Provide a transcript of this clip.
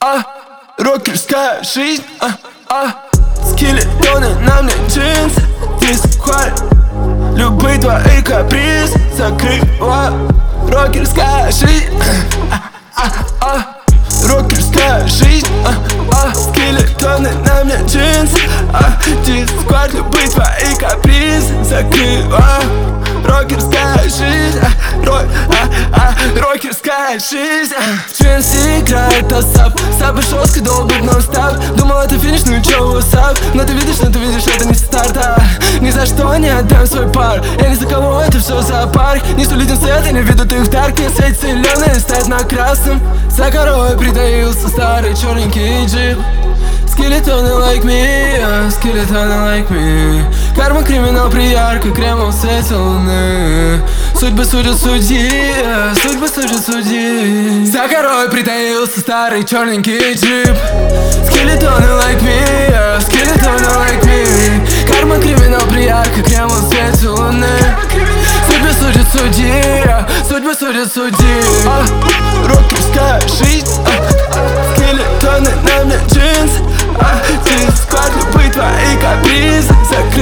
Рокерская жизнь, скелетоны на мне джинсы, дискваль. Любые твои капризы закрыла. Рокерская жизнь, рокерская жизнь, скелетоны на мне джинсы, дискваль. Любые твои капризы закрыла. Рокерская жизнь, рокерская жизнь. В джинсы играет асап, сапы жестко долбит нон-стоп. Думал, это финиш, ну и чё, васап. Но ты видишь, это не старта. Ни за что не отдам свой пар. Я ни за кого, это все зоопарк. Несу людям свет, и не видят их в тарке. Свет зеленый стоит на красном. За корой притаился старый черненький джип. Скелетоны like me, скелетоны like me. Карма криминал при яркой кремовом свете луны. Судьбы судят судьи, судьбы судят судьи. За горой притаился старый черненький джип. Скелетоны like me, скелетоны like me. Карма криминал при яркой кремовом свете луны. Судьбы судят судьи, судьбы судят судьи. Рокерская жизнь, скелетоны на мне джинсы, дискваль. Любые твои капризы закрыла.